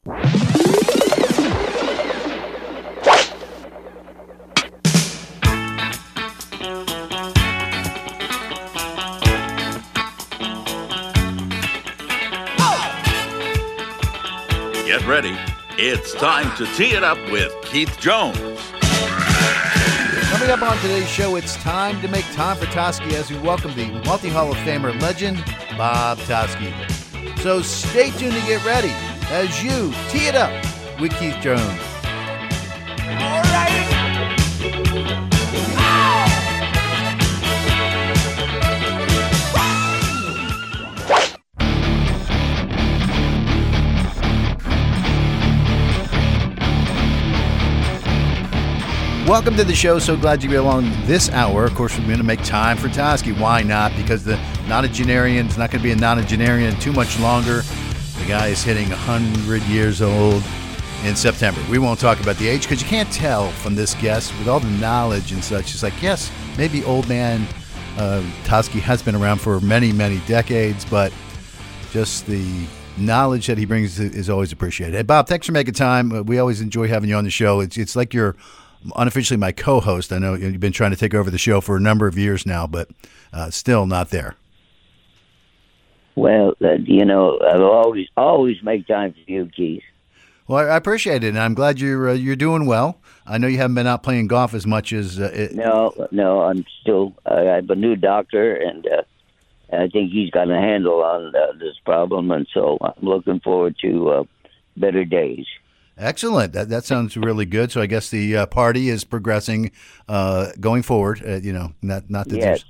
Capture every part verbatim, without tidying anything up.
Get ready. It's time to tee it up with Keith Jones. Coming up on today's show, it's time to make time for Toski as we welcome the multi-Hall of Famer legend, Bob Toski. So stay tuned to get ready as you tee it up with Keith Jones. All right. Welcome to the show. So glad you'll be along this hour. Of course, we're going to make time for Toski. Why not? Because the nonagenarian is not going to be a nonagenarian too much longer. The guy is hitting one hundred years old in September. We won't talk about the age because you can't tell from this guest with all the knowledge and such. It's like, yes, maybe old man uh, Toski has been around for many, many decades, but just the knowledge that he brings is always appreciated. Hey, Bob, thanks for making time. We always enjoy having you on the show. It's, it's like you're unofficially my co-host. I know you've been trying to take over the show for a number of years now, but uh, still not there. Well, uh, you know, I'll always always make time for you, Keith. Well, I appreciate it, and I'm glad you're uh, you're doing well. I know you haven't been out playing golf as much as uh, it, no, no. I'm still. Uh, I have a new doctor, and uh, I think he's got a handle on uh, this problem, and so I'm looking forward to uh, better days. Excellent. That that sounds really good. So I guess the uh, party is progressing uh, going forward. Uh, you know, not not that yes.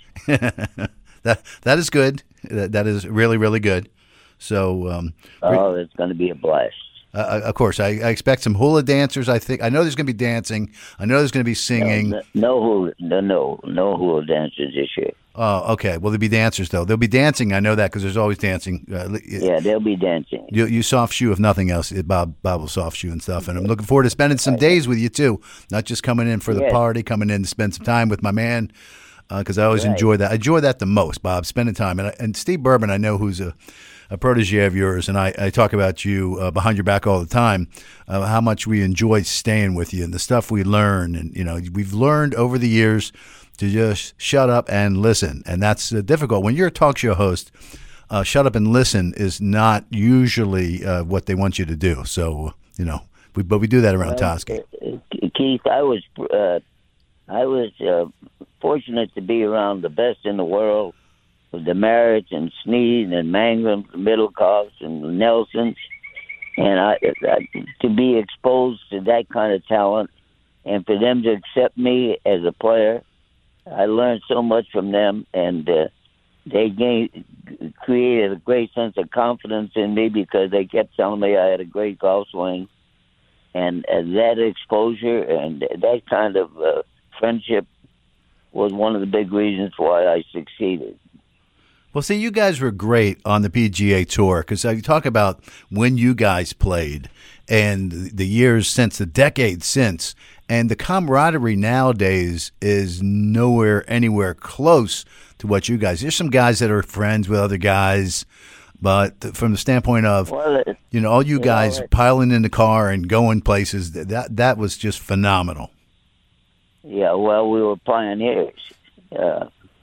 that that is good. That that is really really good. So um, oh, it's going to be a blast. Uh, of course, I, I expect some hula dancers. I think I know there's going to be dancing. I know there's going to be singing. No, no hula, no, no, no hula dancers this year. Oh, okay. Well, there'll be dancers though. There'll be dancing. I know that because there's always dancing. Uh, yeah, they'll be dancing. You, you soft shoe if nothing else. Bob, Bob will soft shoe and stuff. And I'm looking forward to spending some days with you too. Not just coming in for the yes. party, coming in to spend some time with my man. Because uh, I always right. enjoy that. I enjoy that the most, Bob. Spending time. And and Steve Bourbon, I know who's a. a protege of yours, and I, I talk about you uh, behind your back all the time, uh, how much we enjoy staying with you and the stuff we learn. And, you know, we've learned over the years to just shut up and listen. And that's uh, difficult. When you're a talk show host, uh, shut up and listen is not usually uh, what they want you to do. So, you know, we, but we do that around well, Toski. Uh, Keith, I was, uh, I was uh, fortunate to be around the best in the world. With the Merritts and Sneed and Mangum, Middlecoffs and Nelsons, and I, I to be exposed to that kind of talent, and for them to accept me as a player, I learned so much from them, and uh, they gave, created a great sense of confidence in me because they kept telling me I had a great golf swing, and, and that exposure and that kind of uh, friendship was one of the big reasons why I succeeded. Well, see, you guys were great on the P G A Tour because you talk about when you guys played and the years since, the decades since, and the camaraderie nowadays is nowhere, anywhere close to what you guys. There's some guys that are friends with other guys, but from the standpoint of, well, you know, all you guys know, piling in the car and going places, that that was just phenomenal. Yeah, well, we were pioneers. Uh,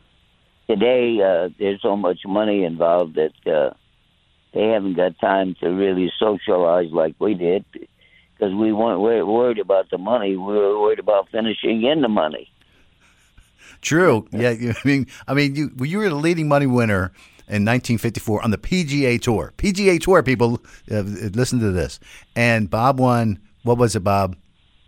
Today, uh, there's so much money involved that uh, they haven't got time to really socialize like we did because we weren't worried about the money. We were worried about finishing in the money. True. Yeah. I mean, I mean, you you were the leading money winner in nineteen fifty-four on the P G A Tour. P G A Tour, people, uh, listen to this. And Bob won. What was it, Bob?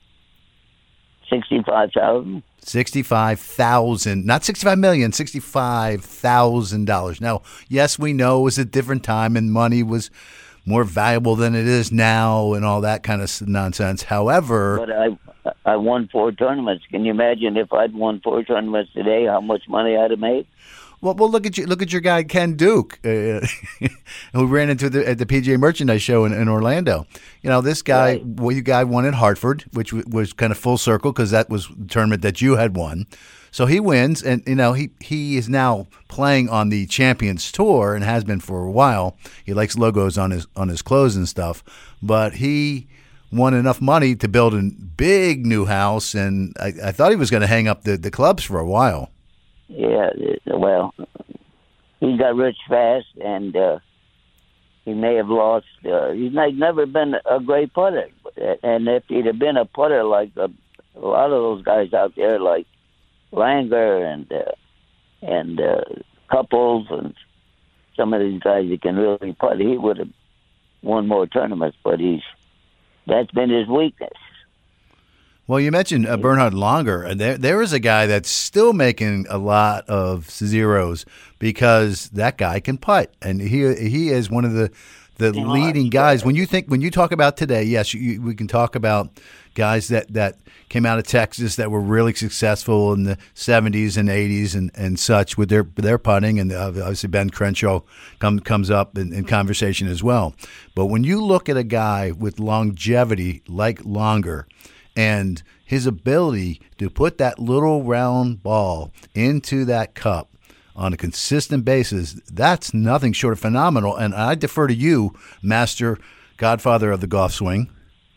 Sixty-five thousand. Sixty-five thousand, not sixty-five million, sixty-five thousand dollars. Now, yes, we know it was a different time and money was more valuable than it is now, and all that kind of nonsense. However, but I I won four tournaments. Can you imagine if I'd won four tournaments today, how much money I'd have made? Well, well, look at you. Look at your guy Ken Duke, uh, who ran into the at the P G A Merchandise Show in, in Orlando. You know, this guy, Right. well, you guy won at Hartford, which w- was kind of full circle because that was the tournament that you had won. So he wins, and you know he he is now playing on the Champions Tour and has been for a while. He likes logos on his on his clothes and stuff, but he won enough money to build a big new house, and I, I thought he was going to hang up the, the clubs for a while. Yeah, well, he got rich fast, and uh, he may have lost. Uh, he's not, never been a great putter, and if he'd have been a putter like a, a lot of those guys out there, like Langer and uh, and uh, Couples and some of these guys that can really putt, he would have won more tournaments. But he's that's been his weakness. Well, you mentioned uh, Bernhard Langer, and there there is a guy that's still making a lot of zeros because that guy can putt, and he he is one of the the Yeah, leading guys. When you think when you talk about today, yes, you, we can talk about guys that, that came out of Texas that were really successful in the seventies and eighties and, and such with their their putting, and obviously Ben Crenshaw come, comes up in, in conversation as well. But when you look at a guy with longevity like Langer, and his ability to put that little round ball into that cup on a consistent basis, that's nothing short of phenomenal. And I defer to you, master godfather of the golf swing.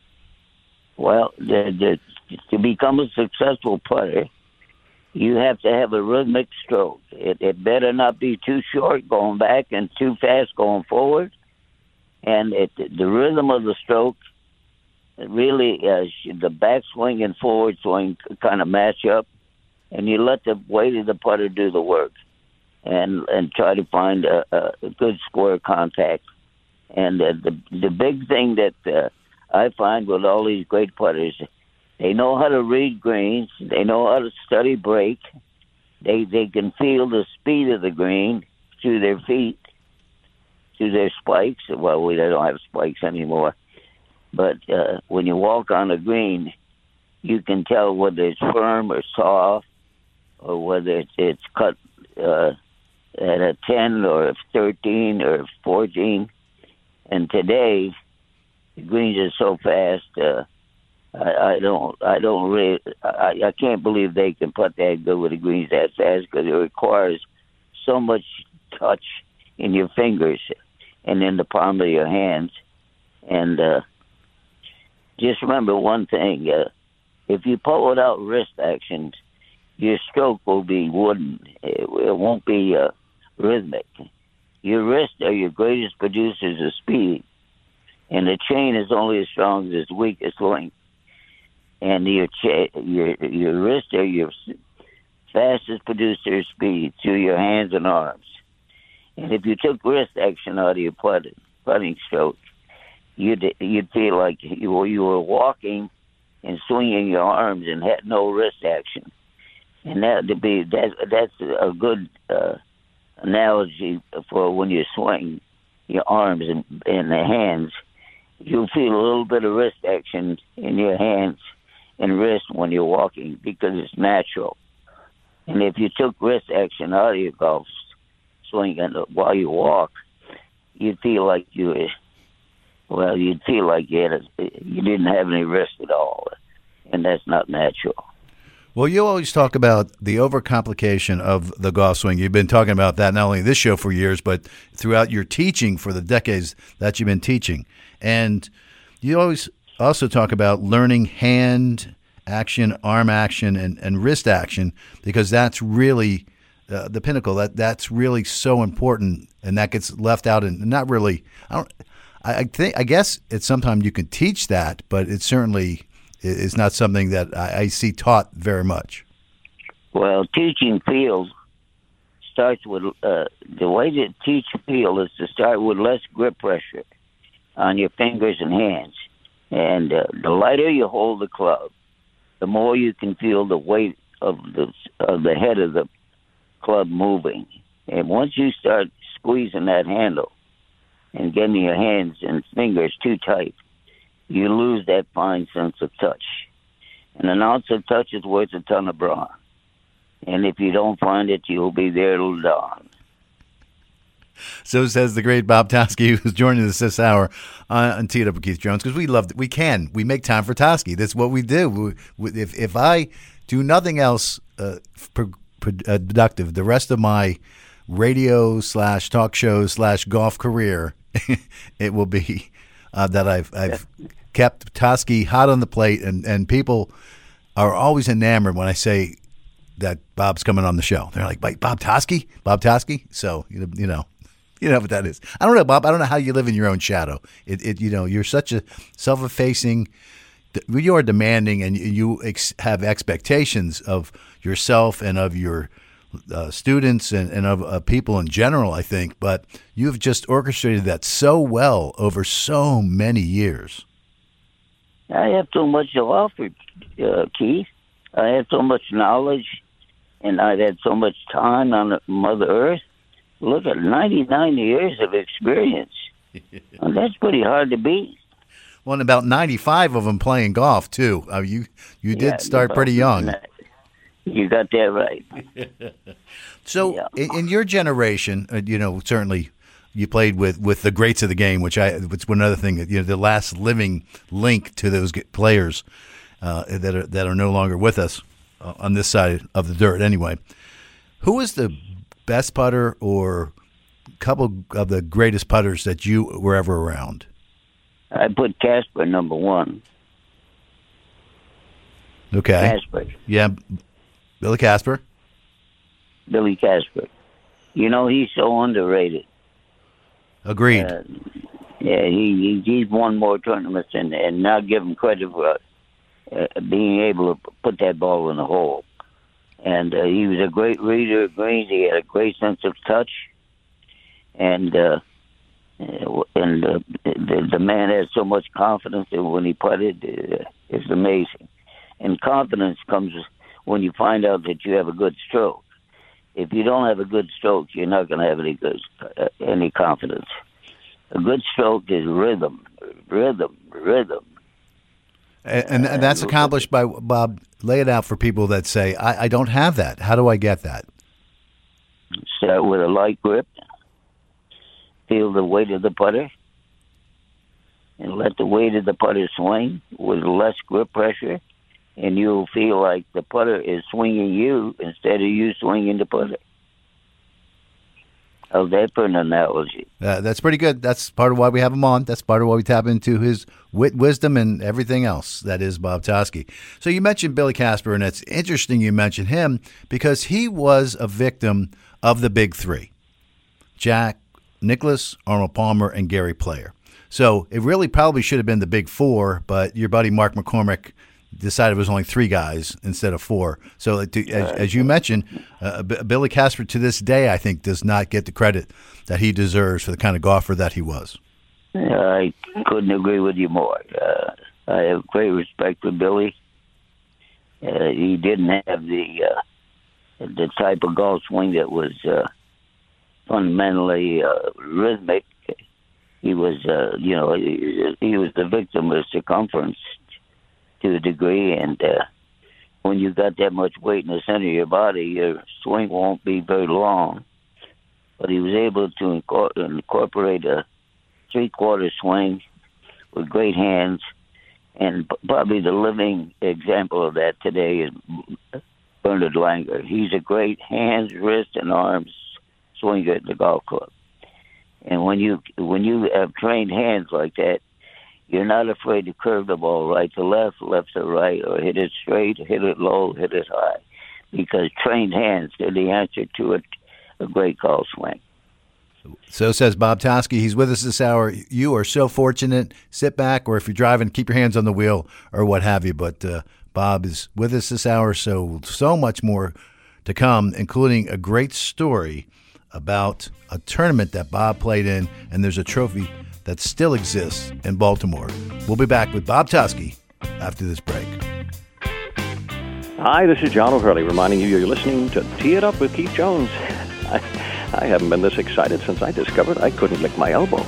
Well, the, the, to become a successful putter, you have to have a rhythmic stroke. It, it better not be too short going back and too fast going forward. And it, the rhythm of the stroke, really, uh, the backswing and forward swing kind of match up, and you let the weight of the putter do the work, and and try to find a, a good square contact. And uh, the the big thing that uh, I find with all these great putters, they know how to read greens, they know how to study break, they they can feel the speed of the green through their feet, through their spikes. Well, we don't have spikes anymore. But uh, when you walk on a green, you can tell whether it's firm or soft, or whether it's, it's cut uh, at a ten or a thirteen or fourteen. And today, the greens are so fast. Uh, I, I don't, I don't really, I, I can't believe they can putt that good with the greens that fast because it requires so much touch in your fingers and in the palm of your hands. And uh, just remember one thing, uh, if you pull without wrist actions, your stroke will be wooden. It, it won't be uh, rhythmic. Your wrists are your greatest producers of speed, and the chain is only as strong as its weakest link. And your cha- your your wrists are your fastest producer of speed through your hands and arms. And if you took wrist action out of your putting, putting stroke, you'd you'd feel like you were, you were walking and swinging your arms and had no wrist action, and that to be that that's a good uh, analogy for when you swing your arms and, and the hands. You'll feel a little bit of wrist action in your hands and wrist when you're walking because it's natural. And if you took wrist action out of your golf swing and while you walk, you'd feel like you were. Well, you'd feel like you, had a, you didn't have any wrist at all, and that's not natural. Well, you always talk about the overcomplication of the golf swing. You've been talking about that not only in this show for years, but throughout your teaching for the decades that you've been teaching. And you always also talk about learning hand action, arm action, and, and wrist action, because that's really uh, the pinnacle. That That's really so important, and that gets left out and not really – I don't – I think I guess it's sometimes you can teach that, but it certainly is not something that I, I see taught very much. Well, teaching feel starts with uh, the way to teach feel is to start with less grip pressure on your fingers and hands, and uh, the lighter you hold the club, the more you can feel the weight of the of the head of the club moving. And once you start squeezing that handle and getting your hands and fingers too tight, you lose that fine sense of touch. And an ounce of touch is worth a ton of brawn. And if you don't find it, you'll be there till dawn. So says the great Bob Toski, who's joining us this hour uh, on Tee It Up with Keith Jones, because we love it. We can. We make time for Toski. That's what we do. We, we, if, if I do nothing else uh, pro, pro, uh, productive, the rest of my radio slash talk show slash golf career, it will be uh, that I've I've kept Toski hot on the plate, and, and people are always enamored when I say that Bob's coming on the show. They're like, Bob Toski? Bob Toski? So, you know, you know. You know what that is. I don't know, Bob. I don't know how you live in your own shadow. It, it you know, you're such a self-effacing, you are demanding, and you ex- have expectations of yourself and of your uh, students and, and of uh, people in general, I think. But you've just orchestrated that so well over so many years. I have so much to offer, uh, Keith. I have so much knowledge, and I've had so much time on Mother Earth. Look at ninety-nine years of experience. And that's pretty hard to beat. Well, and about ninety-five of them playing golf, too. Uh, you you did yeah, start pretty young. You got that right. So yeah. in, in your generation, uh, you know, certainly you played with, with the greats of the game, which I which one other thing, you know, the last living link to those players uh, that are that are no longer with us uh, on this side of the dirt anyway. Who is the best putter or couple of the greatest putters that you were ever around? I put Casper number one. Okay. Casper. Yeah, Billy Casper. Billy Casper. You know, he's so underrated. Agreed. Uh, yeah, he, he he's won more tournaments and, and not give him credit for uh, being able to put that ball in the hole. And uh, he was a great reader of greens. He had a great sense of touch, and uh, and uh, the, the man had so much confidence that when he putted, uh, it's amazing. And confidence comes when you find out that you have a good stroke. If you don't have a good stroke, you're not going to have any good uh, any confidence. A good stroke is rhythm, rhythm, rhythm. And, and that's accomplished by, Bob, lay it out for people that say, I, I don't have that. How do I get that? Start with a light grip. Feel the weight of the putter. And let the weight of the putter swing with less grip pressure. And you'll feel like the putter is swinging you instead of you swinging the putter. How's that for an analogy? Uh, that's pretty good. That's part of why we have him on. That's part of why we tap into his wit, wisdom, and everything else. That is Bob Toski. So you mentioned Billy Casper, and it's interesting you mentioned him because he was a victim of the big three: Jack Nicklaus, Arnold Palmer, and Gary Player. So it really probably should have been the big four, but your buddy Mark McCormick decided it was only three guys instead of four. So to, as, as you mentioned, uh, B- Billy Casper to this day, I think, does not get the credit that he deserves for the kind of golfer that he was. I couldn't agree with you more. Uh, I have great respect for Billy. Uh, he didn't have the uh, the type of golf swing that was uh, fundamentally uh, rhythmic. He was, uh, you know, he, he was the victim of circumference to a degree, and uh, when you got that much weight in the center of your body, your swing won't be very long. But he was able to incor- incorporate a three-quarter swing with great hands, and p- probably the living example of that today is Bernard Langer. He's a great hands, wrist, and arms swinger at the golf club. And when you when you have trained hands like that, you're not afraid to curve the ball right to left, left to right, or hit it straight, hit it low, hit it high. Because trained hands are the answer to a, a great golf swing. So says Bob Toski. He's with us this hour. You are so fortunate. Sit back, or if you're driving, keep your hands on the wheel or what have you. But uh, Bob is with us this hour, so so much more to come, including a great story about a tournament that Bob played in, and there's a trophy that still exists in Baltimore. We'll be back with Bob Toski after this break. Hi, this is John O'Hurley reminding you you're listening to Tee It Up with Keith Jones. I, I haven't been this excited since I discovered I couldn't lick my elbow.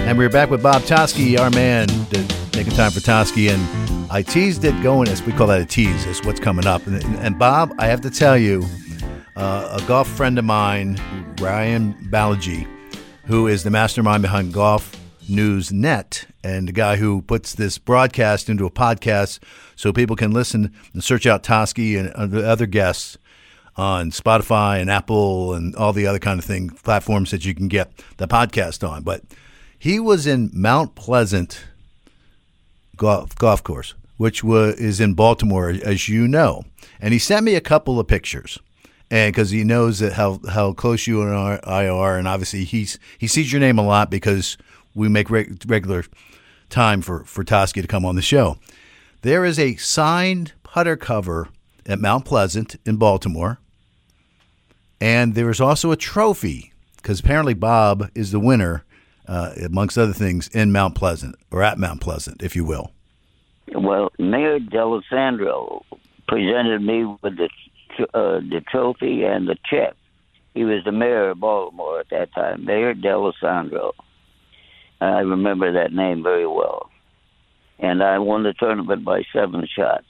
And we're back with Bob Toski, our man, making time for Toski. And I teased it going, as we call that a tease, is what's coming up. And, and Bob, I have to tell you, uh, a golf friend of mine, Ryan Balaji, who is the mastermind behind Golf News Net, and the guy who puts this broadcast into a podcast so people can listen and search out Toski and the other guests on Spotify and Apple and all the other kind of thing, platforms that you can get the podcast on. But he was in Mount Pleasant golf, golf course, which was, is in Baltimore, as you know. And he sent me a couple of pictures. And because he knows that how, how close you and I are, and obviously he's he sees your name a lot because we make reg- regular time for, for Toski to come on the show. There is a signed putter cover at Mount Pleasant in Baltimore, and there is also a trophy because apparently Bob is the winner, uh, amongst other things, in Mount Pleasant, or at Mount Pleasant, if you will. Well, Mayor D'Alessandro presented me with the Uh, the trophy and the check. He was the mayor of Baltimore at that time, Mayor D'Alessandro. I remember that name very well. And I won the tournament by seven shots.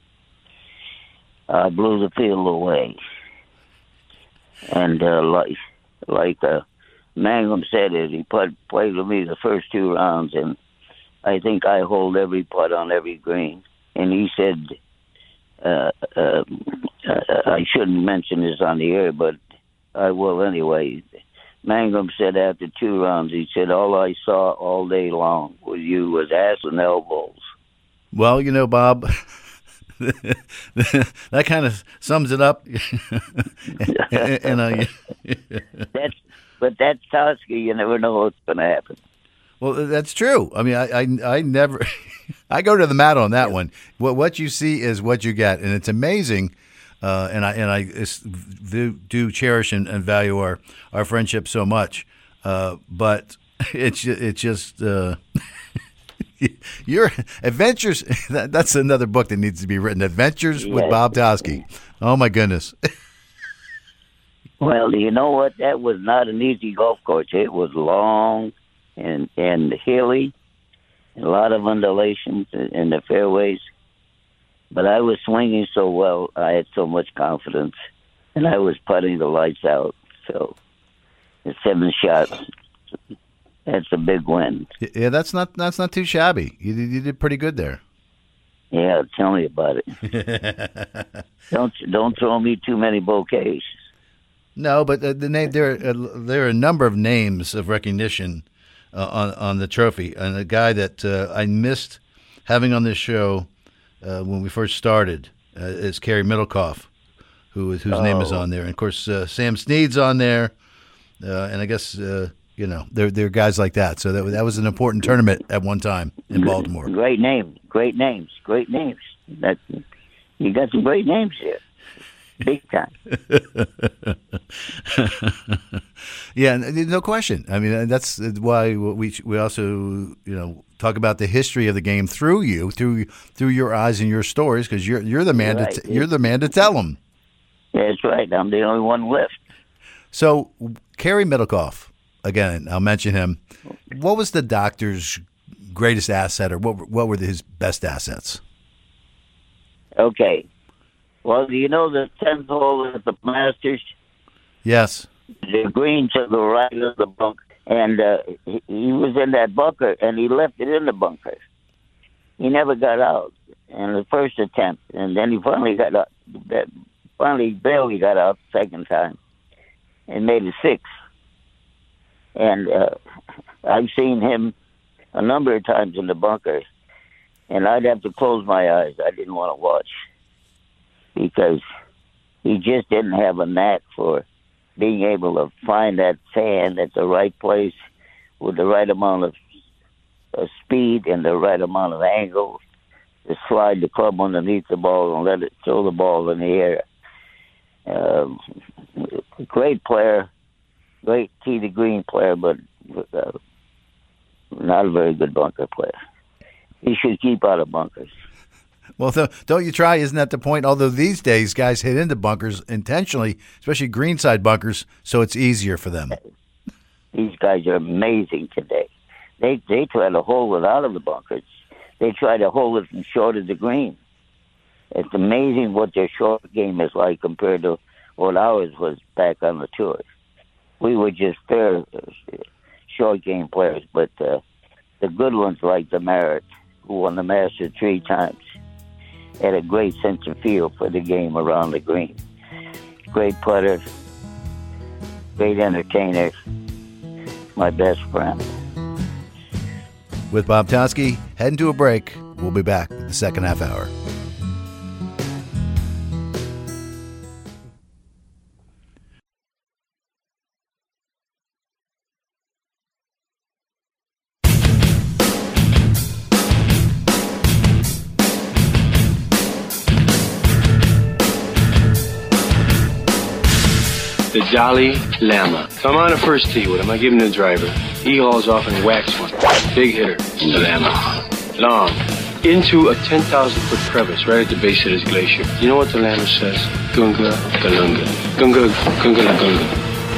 I blew the field away. And uh, like like uh, Mangum said it, he put, played with me the first two rounds, and I think I hold every putt on every green. And he said, uh, uh, uh, I shouldn't mention this on the air, but I will anyway. Mangum said after two rounds, he said, all I saw all day long with you was ass and elbows. Well, you know, Bob, that kind of sums it up. and, and uh, that's, but that's Toski. You never know what's going to happen. Well, that's true. I mean, I, I, I never, I go to the mat on that yeah. one. What what you see is what you get, and it's amazing. Uh, and I and I do, do cherish and, and value our, our friendship so much. Uh, but it's it's just uh, your adventures. That, that's another book that needs to be written. Adventures yes. with Bob Toski. Oh my goodness. Well, you know what? That was not an easy golf course. It was long and and hilly, and a lot of undulations in the fairways. But I was swinging so well, I had so much confidence, and I was putting the lights out. So, the seven shots, that's a big win. Yeah, that's not that's not too shabby. You did, you did pretty good there. Yeah, tell me about it. don't don't throw me too many bouquets. No, but the, the name there uh, there are a number of names of recognition uh, on on the trophy, and a guy that uh, I missed having on this show. Uh, when we first started, uh, is Kerry Middlecoff, who whose oh. name is on there, and of course uh, Sam Snead's on there, uh, and I guess uh, you know there there are guys like that. So that that was an important tournament at one time in Baltimore. Great name, great names, great names. That you got some great names here, big time. Yeah, no question. I mean, that's why we we also you know. talk about the history of the game through you, through through your eyes and your stories, because you're you're the man right. to t- you're the man to tell them. That's right. I'm the only one left. So, Kerry Middlecoff, again, I'll mention him. What was the doctor's greatest asset, or what what were his best assets? Okay. Well, do you know the tenth hole at the Masters? Yes. The green to the right of the bunker. And uh, he, he was in that bunker, and he left it in the bunker. He never got out in the first attempt, and then he finally got out. Finally, barely got out the second time, and made a six. And uh, I've seen him a number of times in the bunker, and I'd have to close my eyes. I didn't want to watch because he just didn't have a knack for being able to find that sand at the right place with the right amount of uh, speed and the right amount of angle to slide the club underneath the ball and let it throw the ball in the air. Um, great player, great tee to green player, but uh, not a very good bunker player. He should keep out of bunkers. Well, th- don't you try? Isn't that the point? Although these days guys hit into bunkers intentionally, especially greenside bunkers, so it's easier for them. These guys are amazing today. they they try to hold it out of the bunkers. They try to hold it from short of the green. It's amazing what their short game is like compared to what ours was back on the tours. We were just fair short game players, but uh, the good ones like the Merritt, who won the Masters three times, had a great sense of feel for the game around the green. Great putter, great entertainer, my best friend. With Bob Toski, heading to a break. We'll be back with the second half hour. The Dalai Lama. So I'm on a first tee with him. I give him the driver. He hauls off and whacks one. Big hitter. The Lama. Long. Into a ten thousand foot crevice right at the base of this glacier. You know what the Lama says? Gunga Galunga. Gunga Gunga Gunga.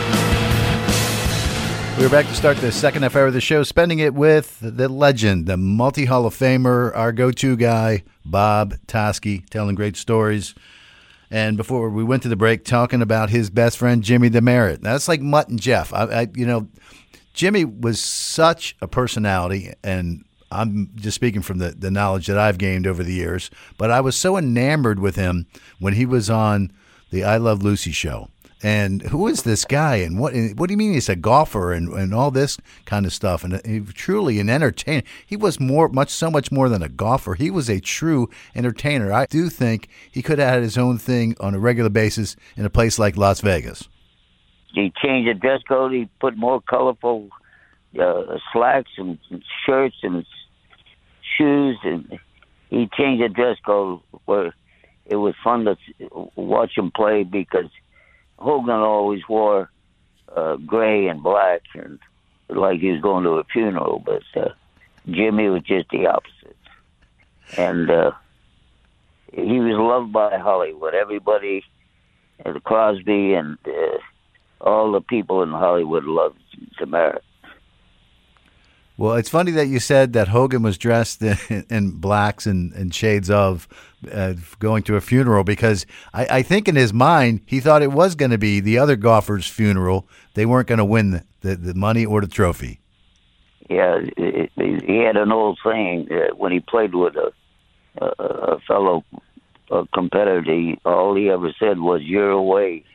We're back to start the second half hour of the show, spending it with the legend, the multi-Hall of Famer, our go-to guy, Bob Toski, telling great stories. And before we went to the break, talking about his best friend, Jimmy the Merritt. That's like Mutt and Jeff. I, I, you know, Jimmy was such a personality, and I'm just speaking from the, the knowledge that I've gained over the years, but I was so enamored with him when he was on the I Love Lucy show. And who is this guy? And what what do you mean he's a golfer and, and all this kind of stuff? And he, truly an entertainer. He was more, much, so much more than a golfer. He was a true entertainer. I do think he could have had his own thing on a regular basis in a place like Las Vegas. He changed the dress code. He put more colorful uh, slacks and shirts and shoes, and he changed the dress code where it was fun to watch him play, because Hogan always wore uh, gray and black, and like he was going to a funeral, but uh, Jimmy was just the opposite. And uh, he was loved by Hollywood. Everybody, uh, Crosby and uh, all the people in Hollywood loved the Merritt. Well, it's funny that you said that Hogan was dressed in, in blacks and, and shades of uh, going to a funeral, because I, I think in his mind he thought it was going to be the other golfer's funeral. They weren't going to win the, the, the money or the trophy. Yeah, it, it, he had an old saying that when he played with a, a, a fellow a competitor, he, all he ever said was, "You're away."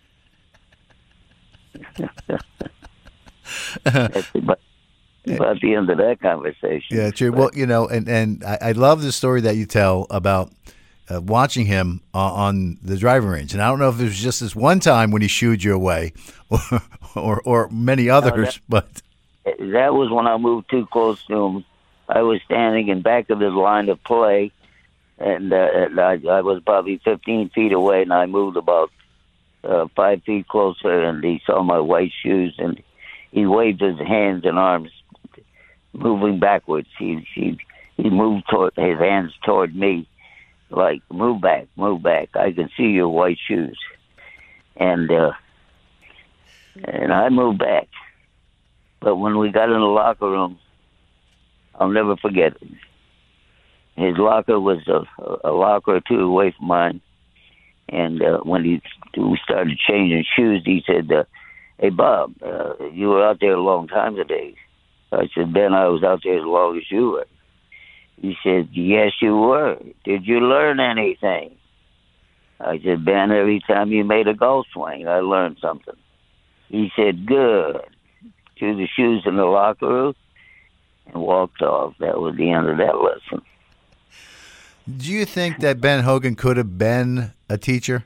But about the end of that conversation. Yeah, true. Well, you know, and, and I, I love the story that you tell about uh, watching him uh, on the driving range. And I don't know if it was just this one time when he shooed you away or or, or many others, no, that, but... That was when I moved too close to him. I was standing in back of his line of play, and, uh, and I, I was probably fifteen feet away, and I moved about uh, five feet closer, and he saw my white shoes, and he waved his hands and arms moving backwards. He he he moved toward his hands toward me, like, "Move back, move back. I can see your white shoes." And uh, and I moved back. But when we got in the locker room, I'll never forget it. His locker was a, a locker or two away from mine. And uh, when he we started changing shoes, he said, uh, "Hey, Bob, uh, you were out there a long time today." I said, "Ben, I was out there as long as you were." He said, "Yes, you were. Did you learn anything?" I said, "Ben, every time you made a golf swing, I learned something." He said, "Good." Threw the shoes in the locker room and walked off. That was the end of that lesson. Do you think that Ben Hogan could have been a teacher?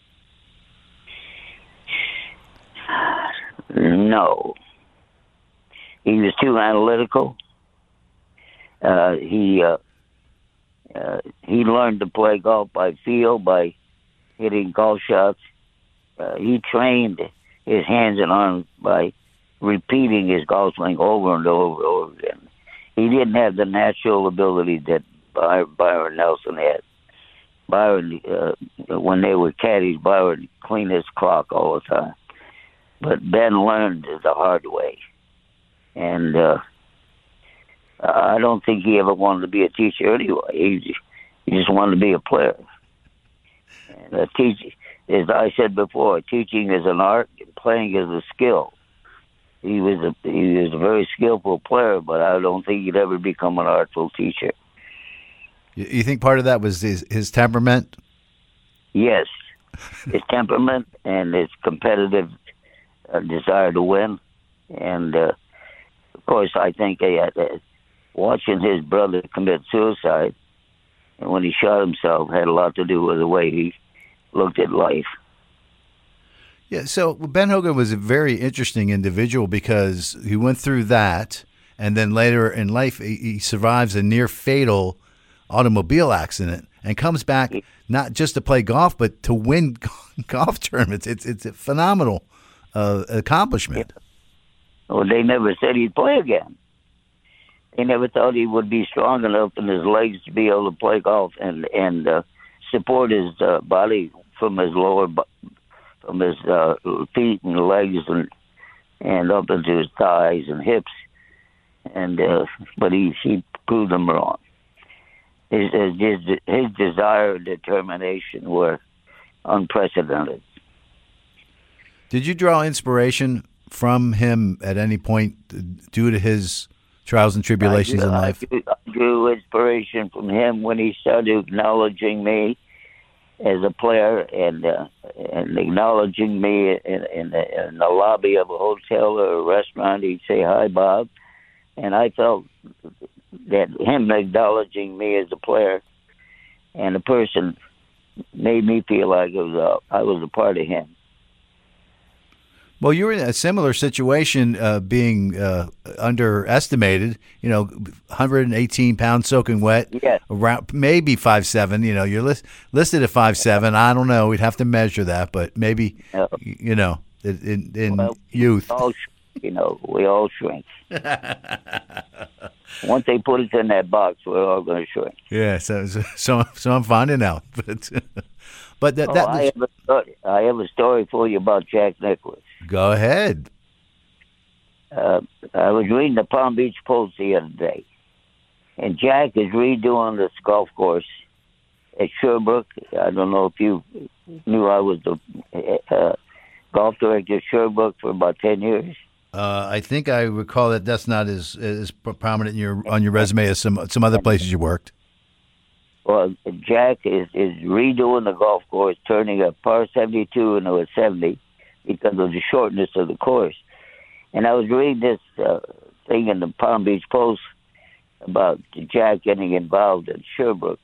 No. He was too analytical. Uh, he uh, uh, he learned to play golf by feel, by hitting golf shots. Uh, he trained his hands and arms by repeating his golf swing over and over and over again. He didn't have the natural ability that By- Byron Nelson had. Byron, uh, when they were caddies, Byron cleaned his clock all the time. But Ben learned the hard way. And uh, Uh, I don't think he ever wanted to be a teacher anyway. He, he just wanted to be a player. And a teach, as I said before, teaching is an art, and playing is a skill. He was a he was a very skillful player, but I don't think he'd ever become an artful teacher. You think part of that was his, his temperament? Yes, his temperament and his competitive uh, desire to win, and uh, of course, I think he had, uh, watching his brother commit suicide, and when he shot himself, had a lot to do with the way he looked at life. Yeah, so Ben Hogan was a very interesting individual because he went through that, and then later in life, he, he survives a near fatal automobile accident and comes back not just to play golf, but to win golf tournaments. It's it's a phenomenal uh, accomplishment. Yeah. Well, they never said he'd play again. They never thought he would be strong enough in his legs to be able to play golf and and uh, support his uh, body from his lower, from his uh, feet and legs and and up into his thighs and hips. And uh, but he he proved them wrong. His, his his desire and determination were unprecedented. Did you draw inspiration from him at any point due to his trials and tribulations I drew, in life? I drew, I drew inspiration from him when he started acknowledging me as a player and uh, and acknowledging me in, in, the, in the lobby of a hotel or a restaurant. He'd say, "Hi, Bob," and I felt that him acknowledging me as a player and a person made me feel like it was a, I was a part of him. Well, you were in a similar situation, uh, being uh, underestimated. You know, one hundred eighteen pounds soaking wet. Yes. Around maybe five seven. You know, you're list, listed at five seven. I don't know. We'd have to measure that, but maybe No. you know, in, in Well, youth. We all, you know, we all shrink. Once they put us in that box, we're all going to shrink. Yeah. So, so, so, so I'm finding out, but but that Oh, that I, was, have a story, I have a story for you about Jack Nicklaus. go ahead. Uh, I was reading the Palm Beach Post the other day, and Jack is redoing this golf course at Sherbrooke. I don't know if you knew I was the uh, golf director at Sherbrooke for about ten years. Uh, I think I recall that that's not as as prominent in your on your resume as some some other places you worked. Well, Jack is, is redoing the golf course, turning a par seventy-two into a seventy because of the shortness of the course. And I was reading this uh, thing in the Palm Beach Post about Jack getting involved in Sherbrooke.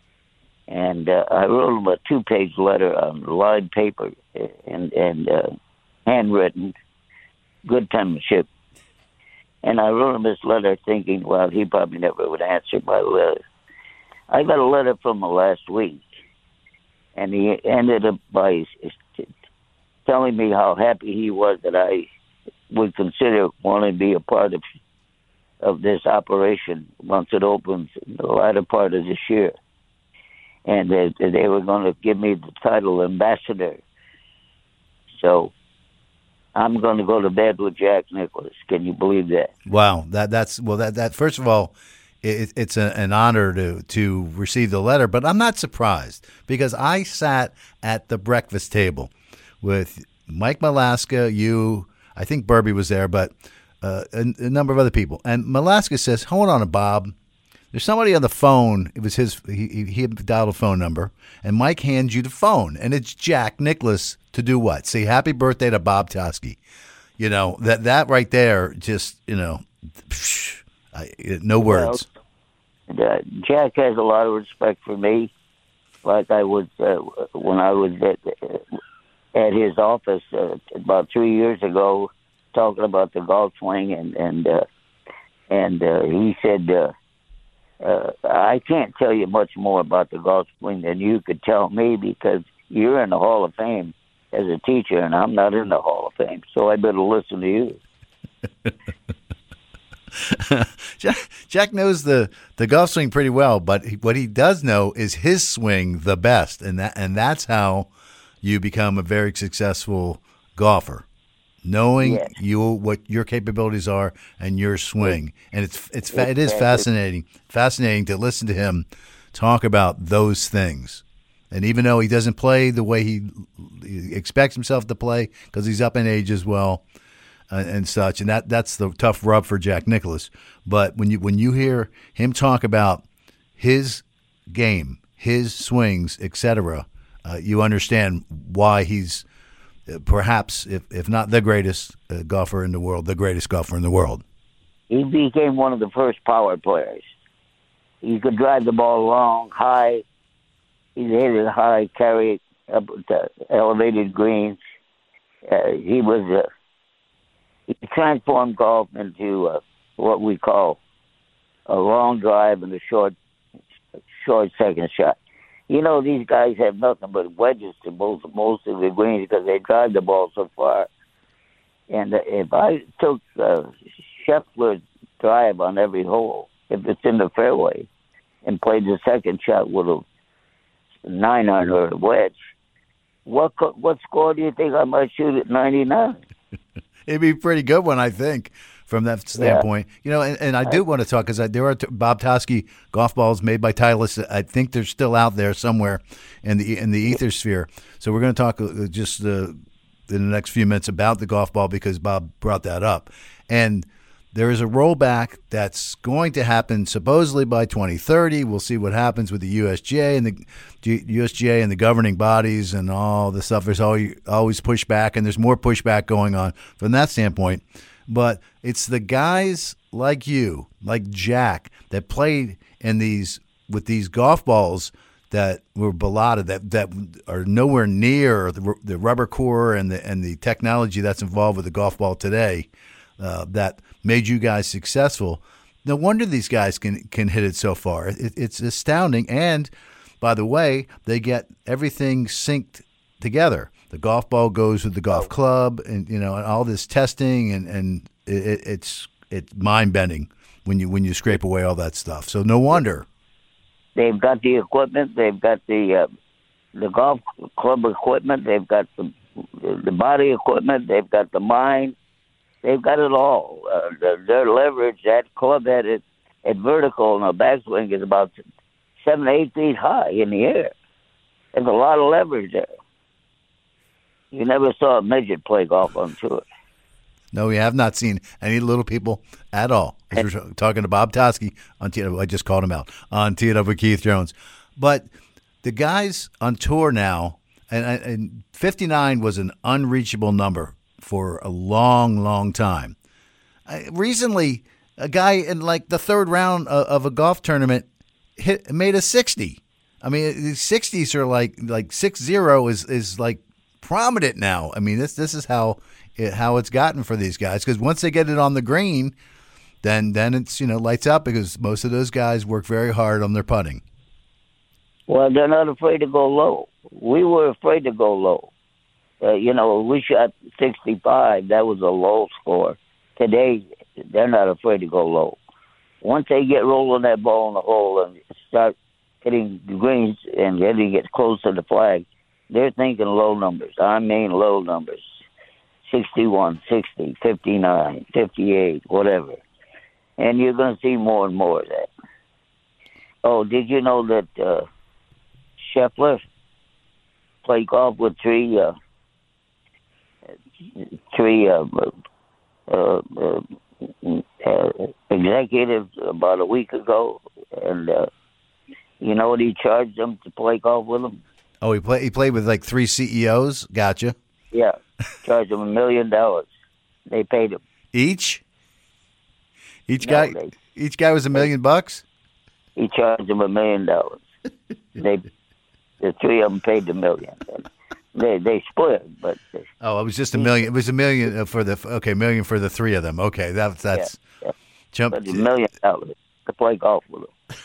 And uh, I wrote him a two-page letter on lined paper and, and uh, handwritten, good penmanship. And I wrote him this letter thinking, well, he probably never would answer my letter. I got a letter from him last week, and he ended up by telling me how happy he was that I would consider wanting to be a part of of this operation once it opens in the latter part of this year. And they, they were going to give me the title ambassador. So I'm going to go to bed with Jack Nicklaus. Can you believe that? Wow, that that's well. That that first of all, it, it's a, an honor to to receive the letter. But I'm not surprised because I sat at the breakfast table with Mike Malaska, you, I think Burby was there, but uh, a, a number of other people. And Malaska says, "Hold on, Bob. There's somebody on the phone." It was his. He, he had dialed a phone number, and Mike hands you the phone, and it's Jack Nicklaus to do what? Say happy birthday to Bob Toski. You know that that right there, just you know, psh, I, no words. Well, uh, Jack has a lot of respect for me, like I was uh, when I was at at his office uh, about three years ago, talking about the golf swing, and and uh, and uh, he said. Uh, Uh, I can't tell you much more about the golf swing than you could tell me because you're in the Hall of Fame as a teacher, and I'm not in the Hall of Fame, so I better listen to you. Jack, Jack knows the, the golf swing pretty well, but he, what he does know is his swing the best, and that and that's how you become a very successful golfer. knowing Yes. you what your capabilities are and your swing. And it's it's fa- it is Exactly. fascinating fascinating to listen to him talk about those things. And even though he doesn't play the way he, he expects himself to play because he's up in age as well, uh, and such, and that that's the tough rub for Jack Nicklaus. But when you when you hear him talk about his game, his swings, et cetera, uh, you understand why he's uh, perhaps, if if not the greatest uh, golfer in the world, the greatest golfer in the world. He became one of the first power players. He could drive the ball long, high. He hit it high, carry it up to elevated greens. Uh, he was uh, he transformed golf into uh, what we call a long drive and a short short second shot. You know, these guys have nothing but wedges to most most of the greens because they drive the ball so far. And uh, if I took uh, Scheffler's drive on every hole, if it's in the fairway, and played the second shot with a nine iron or a wedge, what co- what score do you think I might shoot at ninety-nine? It'd be a pretty good one, I think, from that standpoint. You know, and, and I do want to talk because there are t- Bob Toski golf balls made by Titleist. I think they're still out there somewhere in the in the ether sphere. So we're going to talk uh, just uh, in the next few minutes about the golf ball because Bob brought that up. And there is a rollback that's going to happen supposedly by twenty thirty. We'll see what happens with the U S G A and the G- U S G A and the governing bodies and all the stuff. There's always, always pushback, and there's more pushback going on from that standpoint. But it's the guys like you, like Jack, that played in these with these golf balls that were ballotted, that that are nowhere near the, the rubber core and the and the technology that's involved with the golf ball today. Uh, that made you guys successful. No wonder these guys can can hit it so far. It, it's astounding. And by the way, they get everything synced together. The golf ball goes with the golf club, and you know, and all this testing, and and it, it's it's mind bending when you when you scrape away all that stuff. So no wonder. They've got the equipment. They've got the uh, the golf club equipment. They've got the the body equipment. They've got the mind. They've got it all. Uh, their, their leverage, that club head at, at vertical and the backswing is about seven, eight feet high in the air. There's a lot of leverage there. You never saw a midget play golf on tour. No, we have not seen any little people at all. As we're talking to Bob Toski on T. I just called him out on Tee It Up with Keith Jones. But the guys on tour now, and, and fifty-nine was an unreachable number for a long, long time. I, recently, a guy in like the third round of, of a golf tournament hit made a sixty. I mean, these sixties are like like six zero is is like prominent now. I mean, this this is how it, how it's gotten for these guys because once they get it on the green, then then it's you know lights out because most of those guys work very hard on their putting. Well, they're not afraid to go low. We were afraid to go low. Uh, you know, we shot sixty-five. That was a low score. Today, they're not afraid to go low. Once they get rolling that ball in the hole and start hitting the greens and getting it close to the flag, they're thinking low numbers. I mean low numbers. sixty-one, sixty, fifty-nine, fifty-eight, whatever. And you're going to see more and more of that. Oh, did you know that uh, Scheffler played golf with three... Uh, three uh, uh, uh, uh, executives about a week ago, and uh, you know what he charged them to play golf with him? Oh, he played. He played with like three C E Os. Gotcha. Yeah, charged them a million dollars. They paid him Each. Each No, guy. they- Each guy was a million bucks. He charged them a million dollars. They, the three of them paid the million. They they split, but Oh, it was just a million. It was a million for the okay, million for the three of them. Okay, that's that's yeah, jump. but a million dollars to play golf with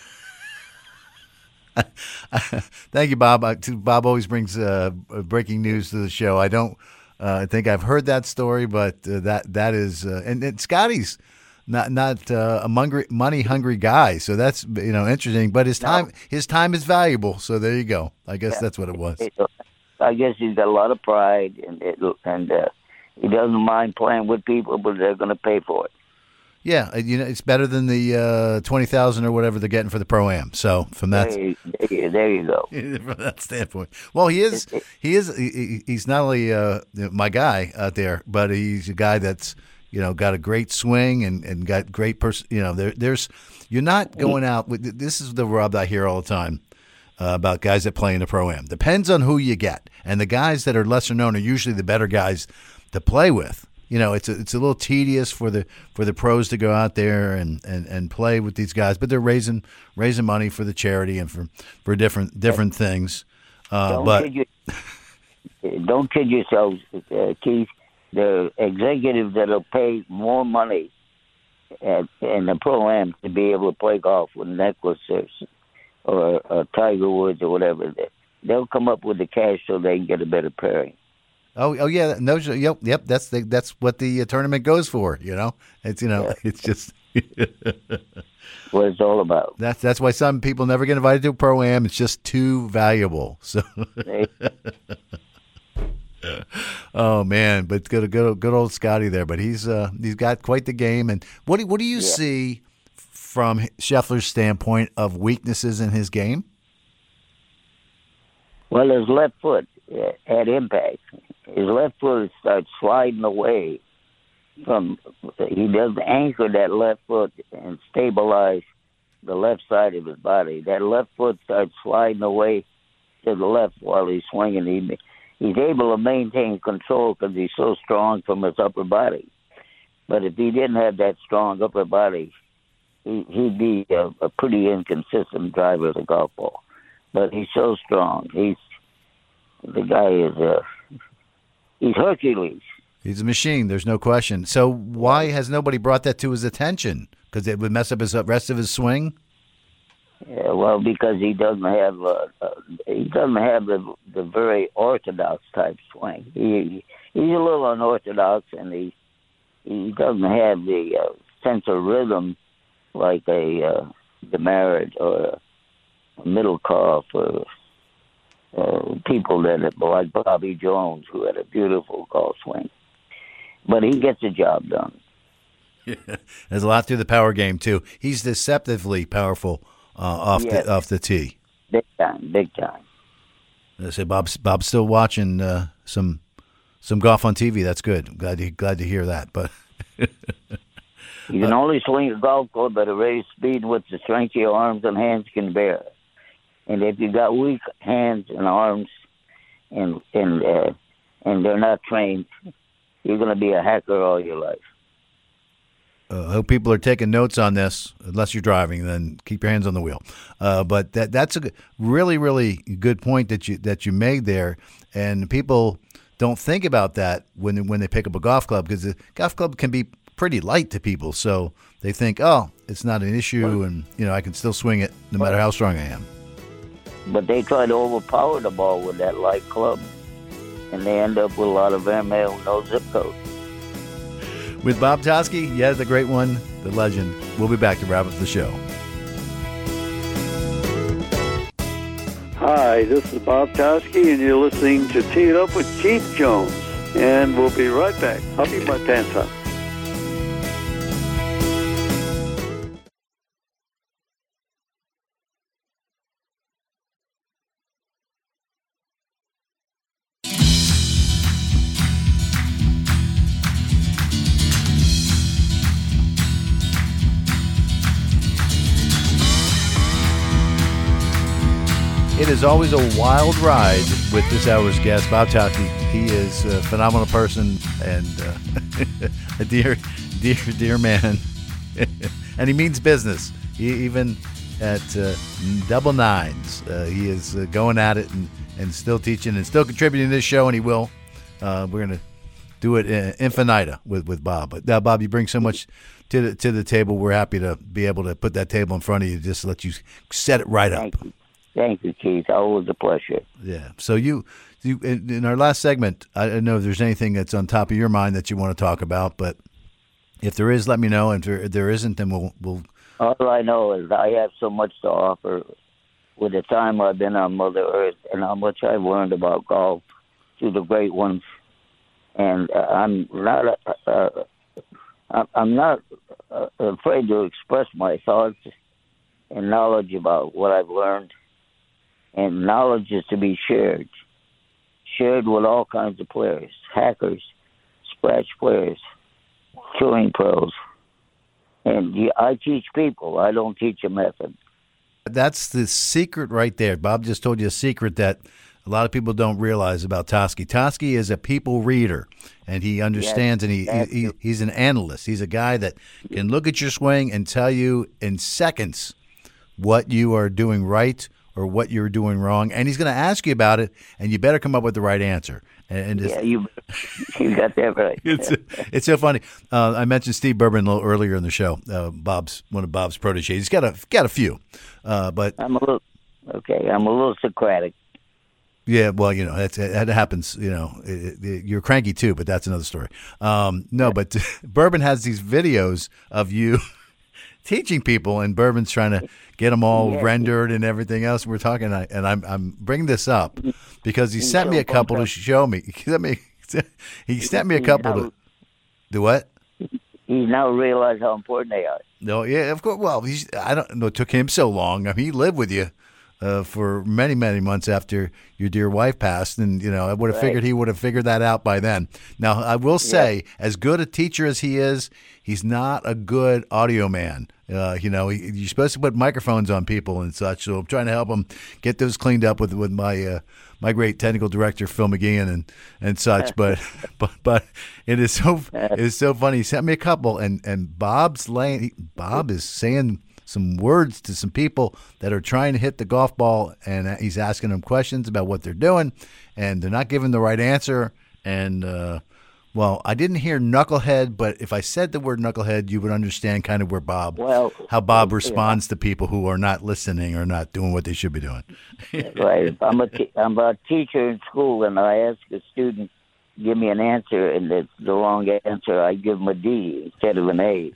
him. Thank you, Bob. I, Bob always brings uh, breaking news to the show. I don't uh, think I've heard that story, but uh, that that is uh, and, and Scotty's not not uh, a money money hungry guy, so that's you know interesting. But his time No. his time is valuable. So there you go. I guess Yeah. that's what it was. I guess he's got a lot of pride, and it, and uh, he doesn't mind playing with people, but they're going to pay for it. Yeah, uh, you know, it's better than the uh, twenty thousand or whatever they're getting for the Pro-Am. So from that, There you, there you, there you go. from that standpoint, well, he is he is he, he's not only uh, my guy out there, but he's a guy that's you know got a great swing and, and got great person. You know, there there's you're not going out with this is the rub I hear all the time uh, about guys that play in the Pro-Am. Depends on who you get, and the guys that are lesser known are usually the better guys to play with. You know, it's a, it's a little tedious for the for the pros to go out there and, and, and play with these guys, but they're raising raising money for the charity and for, for different different things. Uh, Don't but kid you, don't kid yourselves, uh, Keith. There are executives that'll pay more money at, in the Pro-Am to be able to play golf with Nicklaus or, or, or Tiger Woods or whatever. They'll come up with the cash so they can get a better pairing. oh oh yeah, no, yep yep that's the, that's what the uh, tournament goes for. You know, it's you know Yeah. it's just What it's all about. that's that's why some people never get invited to a Pro-Am. It's just too valuable. So. They- Oh man, but good, good, good old Scotty there. But he's uh, he's got quite the game. And what do what do you Yeah. see from Scheffler's standpoint of weaknesses in his game? Well, his left foot uh, had impact. His left foot starts sliding away from. He doesn't anchor that left foot and stabilize the left side of his body. That left foot starts sliding away to the left while he's swinging. He, he's able to maintain control because he's so strong from his upper body. But if he didn't have that strong upper body, he, he'd be a, a pretty inconsistent driver of the golf ball. But he's so strong. He's the guy is uh, he's Hercules. He's a machine. There's no question. So why has nobody brought that to his attention? Because it would mess up his rest of his swing. Yeah, well, because he doesn't have uh, uh, he doesn't have the the very orthodox type swing. He he's a little unorthodox, and he he doesn't have the uh, sense of rhythm like a uh, Demerit or a Middlecoff or uh, people that like Bobby Jones, who had a beautiful golf swing. But he gets the job done. Yeah. There's a lot through the power game too. He's deceptively powerful uh, off Yes. the off the tee. Big time, big time. I say Bob's Bob's still watching uh, some some golf on T V. That's good. Glad to glad to hear that. But You can only swing a golf club at a raised speed with the strength your arms and hands can bear. And if you got weak hands and arms, and and uh, and they're not trained, you're going to be a hacker all your life. Uh, I hope people are taking notes on this. Unless you're driving, then keep your hands on the wheel. Uh, but that that's a good- really, really good point that you that you made there. And people don't think about that when when they pick up a golf club, because the golf club can be pretty light to people. So they think, oh, it's not an issue, and you know I can still swing it no matter how strong I am. But they try to overpower the ball with that light club, and they end up with a lot of airmail, no zip code. With Bob Toski, yeah, the great one, the legend. We'll be back to wrap up the show. Hi, this is Bob Toski, and you're listening to Tee It Up with Keith Jones. And we'll be right back. I'll keep my pants on. It is always a wild ride with this hour's guest, Bob Toski. He is a phenomenal person and uh, a dear, dear, dear man. And he means business. He, even at uh, double nines, uh, he is uh, going at it and, and still teaching and still contributing to this show, and he will. Uh, we're going to do it uh, infinita with, with Bob. But uh, Bob, you bring so much to the, to the table. We're happy to be able to put that table in front of you, just to let you set it right up. Thank you. Thank you, Keith. Always a pleasure. Yeah. So you, you in, in our last segment, I don't know if there's anything that's on top of your mind that you want to talk about, but if there is, let me know. And if there, if there isn't, then we'll we'll. All I know is I have so much to offer with the time I've been on Mother Earth and how much I've learned about golf through the great ones. and uh, I'm not uh, uh, I'm not uh, afraid to express my thoughts and knowledge about what I've learned. And knowledge is to be shared, shared with all kinds of players, hackers, scratch players, touring pros. And I teach people. I don't teach a method. That's the secret right there. Bob just told you a secret that a lot of people don't realize about Toski. Toski is a people reader, and he understands, yes, and he, he he's an analyst. He's a guy that can look at your swing and tell you in seconds what you are doing right or what you're doing wrong, and he's going to ask you about it, and you better come up with the right answer. And yeah, you you got that right. it's it's so funny. Uh, I mentioned Steve Bourbon a little earlier in the show. Uh, Bob's one of Bob's proteges. He's got a got a few, uh, but I'm a little okay. I'm a little Socratic. Yeah, well, you know, that's, that happens. You know, it, it, you're cranky too, but that's another story. Um, no, but Bourbon has these videos of you teaching people, and Bourbon's trying to get them all yeah. rendered and everything else. We're talking, and I'm I'm bringing this up because he He's sent me a couple to show me. He sent me he sent me a couple to do what? He's now realized how important they are. No, yeah, of course. Well, he's, I don't know. It took him so long. I mean, he lived with you uh, for many, many months after your dear wife passed, and you know, I would have right. figured he would have figured that out by then. Now, I will say, yeah. as good a teacher as he is, he's not a good audio man. Uh, you know, he, you're supposed to put microphones on people and such. So I'm trying to help him get those cleaned up with with my uh, my great technical director Phil McGeehan and, and such. But but but it is so it is so funny. He sent me a couple, and and Bob's laying. He, Bob is saying some words to some people that are trying to hit the golf ball, and he's asking them questions about what they're doing, and they're not giving the right answer. And uh, well, I didn't hear knucklehead, but if I said the word knucklehead, you would understand kind of where Bob, well, how Bob responds yeah. to people who are not listening or not doing what they should be doing. Right. I'm a, t- I'm a teacher in school, and I ask a student, give me an answer, and it's the wrong answer. I give them a D instead of an A.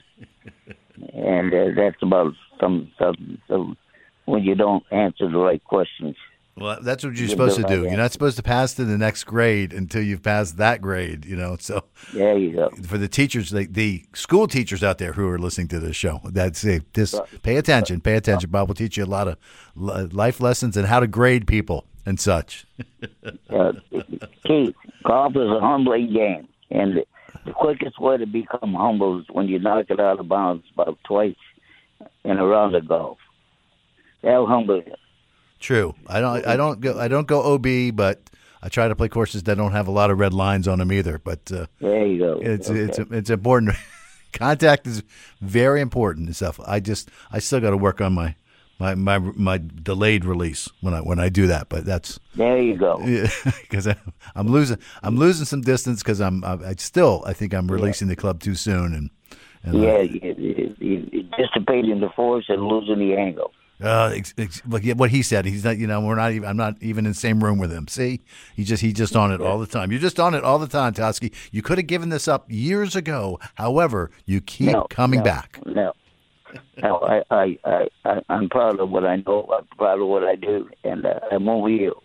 And uh, that's about some, some, some when you don't answer the right questions. Well, that's what you're supposed to do. You're not supposed to pass to the next grade until you've passed that grade, you know. So there you go. For the teachers, the, the school teachers out there who are listening to this show, that's it. Just pay attention. Pay attention. Bob will teach you a lot of life lessons and how to grade people and such. uh, Keith, golf is a humbling game, and the quickest way to become humble is when you knock it out of bounds about twice in a round of golf. That'll humble you. True. I don't. I don't go. I don't go O B, but I try to play courses that don't have a lot of red lines on them either. But uh, there you go. It's okay. it's it's important. Contact is very important and stuff. I just I still got to work on my, my my my delayed release when I when I do that. But that's there you go. Because I'm losing I'm losing some distance because I'm I, I still I think I'm releasing yeah. the club too soon and, and yeah, uh, you, you, you dissipating the force and losing the angle. Uh, ex- ex- what he said, he's not. You know, we're not even. I'm not even in the same room with him. See, he just he's just on it all the time. You're just on it all the time, Toski. You could have given this up years ago. However, you keep no, coming no, back. No, no, I, I, I, I, I'm proud of what I know. I'm proud of what I do, and uh, I'm over you.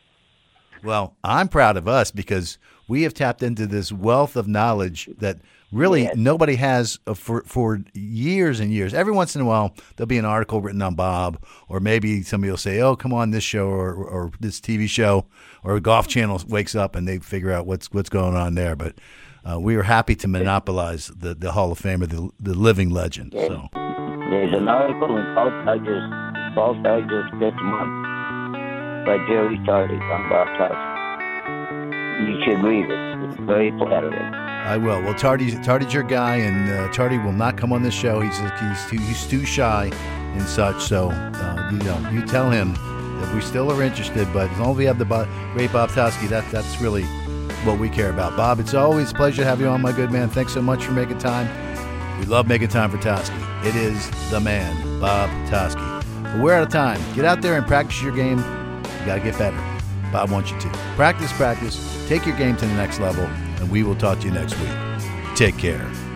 Well, I'm proud of us because we have tapped into this wealth of knowledge that really yes. nobody has for for years and years. Every once in a while, there'll be an article written on Bob, or maybe somebody will say, oh, come on this show or, or this T V show, or a Golf Channel wakes up and they figure out what's what's going on there. But uh, we are happy to monopolize the, the Hall of Fame of the, the living legend. Yes. So there's an article in Golf Digest, Golf Digest this month by Jerry Tardy on Bob Toski. You should read it. It's very flattering. I will. Well, Tardy's, Tardy's your guy, and uh, Tardy will not come on this show. He's he's too, he's too shy and such. So uh, you know, you tell him that we still are interested. But as long as we have the Bob, great Bob Toski, that that's really what we care about. Bob, it's always a pleasure to have you on, my good man. Thanks so much for making time. We love making time for Toski. It is the man, Bob Toski. But we're out of time. Get out there and practice your game. You got to get better. Bob wants you to. Practice, practice. Take your game to the next level, and we will talk to you next week. Take care.